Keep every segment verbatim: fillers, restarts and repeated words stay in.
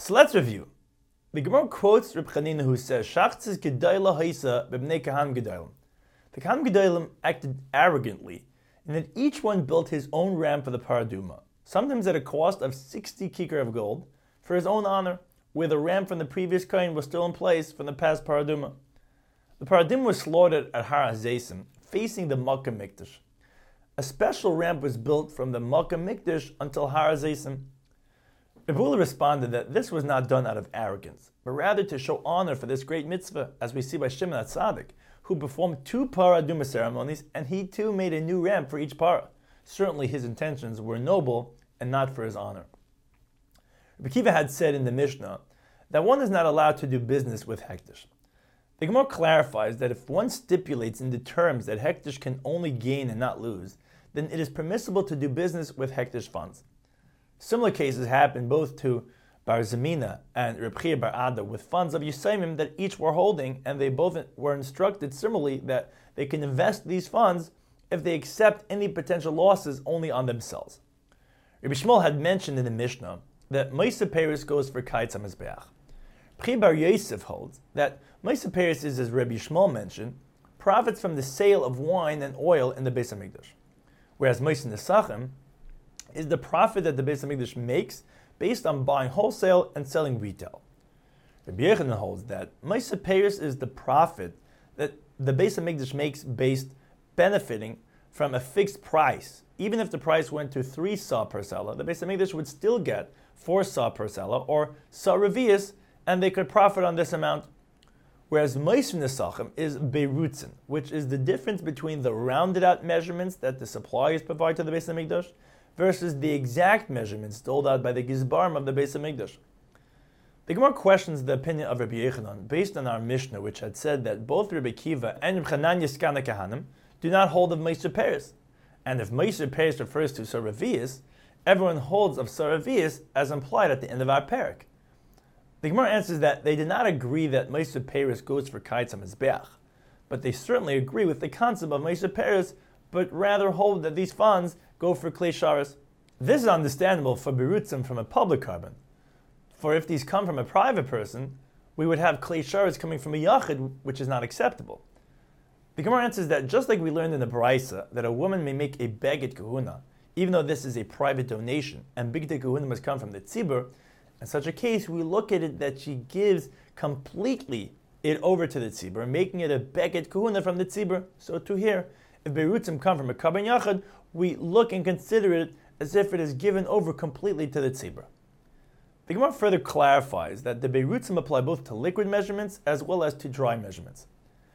So let's review. The Gemara quotes Reb Chanina, who says, "Shachtzis gedayla haisa b'bnei kahan gedalim." The kahan gedalim acted arrogantly, in that each one built his own ram for the paraduma, sometimes at a cost of sixty kikar of gold, for his own honor, where the ram from the previous kain was still in place from the past paraduma. The paraduma was slaughtered at Har HaZeisim, facing the Makkah Mikdash. A special ramp was built from the Makkah Mikdash until Har HaZeisim. Reb Hula responded that this was not done out of arrogance, but rather to show honor for this great mitzvah, as we see by Shimon HaTzadik, who performed two paraduma ceremonies, and he too made a new ramp for each para. Certainly his intentions were noble and not for his honor. Rebbe Akiva had said in the Mishnah that one is not allowed to do business with hektish. The Gemara clarifies that if one stipulates in the terms that hektish can only gain and not lose, then it is permissible to do business with hektish funds. Similar cases happened both to Bar Zamina and Reb Chia Bar Ada with funds of Yusaimim that each were holding, and they both were instructed similarly that they can invest these funds if they accept any potential losses only on themselves. Rabbi Shmuel had mentioned in the Mishnah that Meisa Peres goes for Kaitz HaMizbeach. Pri Bar Yosef holds that Meisa Peres is, as Rabbi Shmuel mentioned, profits from the sale of wine and oil in the Beis HaMikdash, whereas Meisa Nesachim is the profit that the Beis HaMikdash makes based on buying wholesale and selling retail. Rabbi Yechanan holds that Meisa Peres is the profit that the Beis HaMikdash makes based benefiting from a fixed price. Even if the price went to three sa per seller, the Beis HaMikdash would still get four sa per seller, or sa revius, and they could profit on this amount. Whereas Meisa Nesachim is Beirutzin, which is the difference between the rounded out measurements that the suppliers provide to the Beis HaMikdash versus the exact measurements doled out by the Gizbarim of the Beis HaMikdash. The Gemara questions the opinion of Rabbi Yechanan based on our Mishnah, which had said that both Rabbi Akiva and Reb Chananya Skana Kahanim do not hold of Meisa Peres. And if Meisa Peres refers to Saravias, everyone holds of Saravias as implied at the end of our parak. The Gemara answers that they did not agree that Meisa Peres goes for Kaitz HaMizbeach, but they certainly agree with the concept of Meisa Peres, but rather hold that these funds go for Klei Sharas. This is understandable for Berutzim from a public carbon. For if these come from a private person, we would have Klei Sharas coming from a Yachid, which is not acceptable. The Gemara answers that just like we learned in the Baraisa that a woman may make a beged kahuna, even though this is a private donation, and beged kahuna must come from the tzibur, in such a case we look at it that she gives completely it over to the tzibur, making it a beged kahuna from the tzibur. So to here, if Berutzim come from a Kabban Yachid, we look and consider it as if it is given over completely to the tzibur. The Gemara further clarifies that the Berutzim apply both to liquid measurements as well as to dry measurements.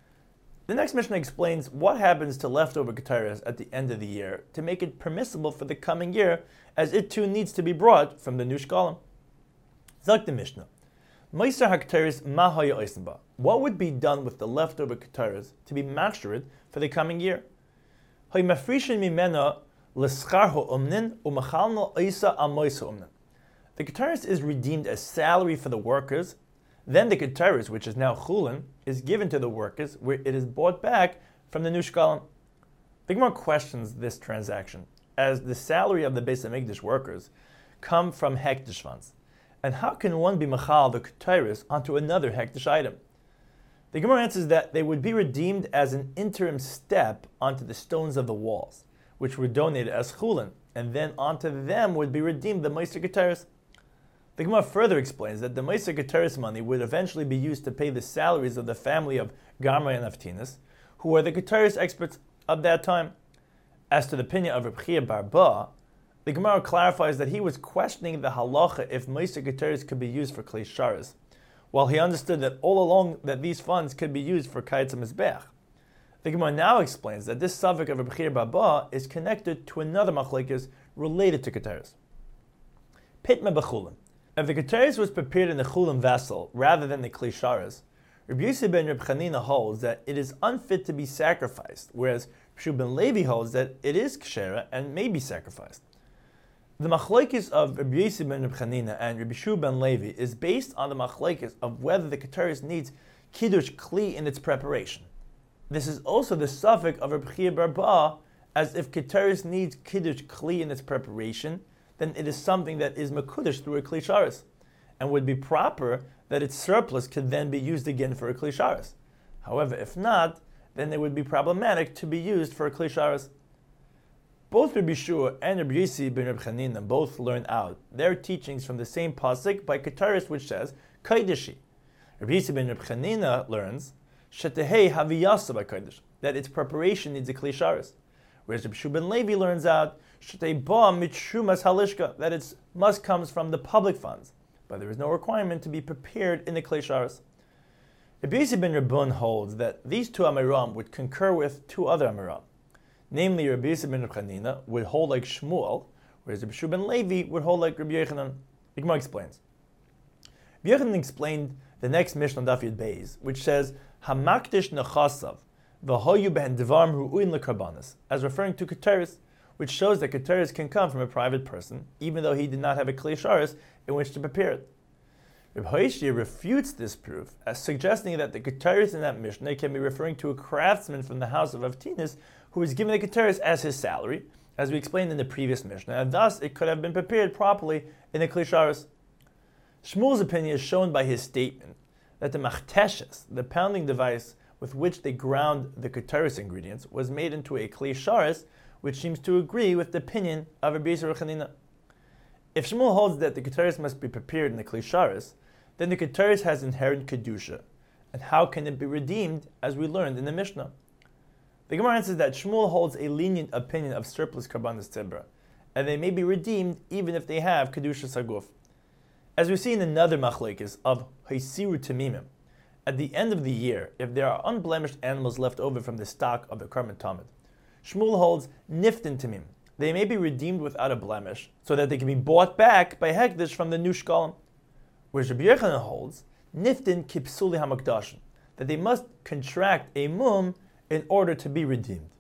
The next Mishnah explains what happens to leftover Keteres at the end of the year to make it permissible for the coming year, as it too needs to be brought from the new Shkalim. Zak the Mishnah. Meiser HaKeteres ma haya oisen ba. What would be done with the leftover Keteres to be mashred for the coming year? Hay mafrishin mimena l'schar ha'umnin u'machalno oisa al moisa umnin. The Keteres is redeemed as salary for the workers. Then the Keteres, which is now chulin, is given to the workers, where it is bought back from the new Shkalim. The Gemara questions this transaction, as the salary of the Beis HaMikdash workers come from hektish funds. And how can one be machal the Keteres onto another hektish item? The Gemara answers that they would be redeemed as an interim step onto the stones of the walls, which were donated as chulin, and then onto them would be redeemed the Meiser Keteres. The Gemara further explains that the Meiser Keteres money would eventually be used to pay the salaries of the family of Gamra and Avtinas, who were the Keteres experts of that time. As to the opinion of Reb Chia Bar Ba, the Gemara clarifies that he was questioning the halacha if Meiser Keteres could be used for Klei Sharas, while he understood that all along that these funds could be used for Kaitz HaMizbeach. The Gemara now explains that this suffix of Reb Chia Bar Ba is connected to another machlekes related to Keteres. Pitma b'chulin. If the Keteres was prepared in the chulin vessel rather than the Klei Sharas, Rabbi Yossi ben Reb Chanina holds that it is unfit to be sacrificed, whereas Rabbi ben Levi holds that it is kshera and may be sacrificed. The machlekes of Rabbi Yossi ben Reb Chanina and Rabbi Shua ben Levi is based on the machlekes of whether the Keteres needs kiddush kli in its preparation. This is also the suffix of Reb Chia Bar Ba, as if Keteres needs kiddush kli in its preparation, then it is something that is mekudesh through a Klei Sharas. and would be proper that its surplus could then be used again for a Kli Sharis. However, if not, then it would be problematic to be used for a Kli Sharis. Both Rabbi Shua and Rabbi Yossi ben Rabbi Chanina both learn out their teachings from the same pasuk by Keteris, which says Kodeshi. Rabbi Yossi ben Rabbi Chanina learns Shetehei Haviyasa by Kodesh, that its preparation needs a Kli Sharis. Whereas Rabbi Shua ben Levi learns out Shetei Ba Mitshumas Halishka, that it must comes from the public funds, but there is no requirement to be prepared in the Kli Sharis. Rabbi Yossi ben Rabbun holds that these two Amiram would concur with two other Amiram. Namely, Rabbi Yossi ben Rabbi Chanina would hold like Shmuel, whereas Rabbi Shua ben Levi would hold like Rabbi Yochanan. The Gemara explains. Rabbi Yochanan explained the next Mishnah on Daf Yud Beis, which says, Hamakdish nechasav, v'hoyu behen devarim ru'uin lekarbanis, as referring to Keteris, which shows that Keteris can come from a private person, even though he did not have a Kli Sharis in which to prepare it. Rabbi Hoshia refutes this proof as suggesting that the Keteris in that Mishnah can be referring to a craftsman from the house of Avtinis who was given the Keteris as his salary, as we explained in the previous Mishnah, and thus it could have been prepared properly in the Kli Sharis. Shmuel's opinion is shown by his statement that the machteshes, the pounding device with which they ground the Keteris ingredients, was made into a Kli Sharis, which seems to agree with the opinion of Rabbi Yossi ben Chanina. If Shmuel holds that the Keteris must be prepared in the Kli Sharis, then the Keteris has inherent Kedusha, and how can it be redeemed, as we learned in the Mishnah? The Gemara answers that Shmuel holds a lenient opinion of surplus Karbanis Tibra, and they may be redeemed even if they have Kedusha Saguf. As we see in another Machlekes of Haisiru Tamimim, at the end of the year, if there are unblemished animals left over from the stock of the Karban Tamid, Shmuel holds Niftin Tamim. They may be redeemed without a blemish, so that they can be bought back by Hekdesh from the new Shkalim. Whereas Rabbi Yochanan holds Niftin Kipsuli HaMakdashin, that they must contract a mum in order to be redeemed.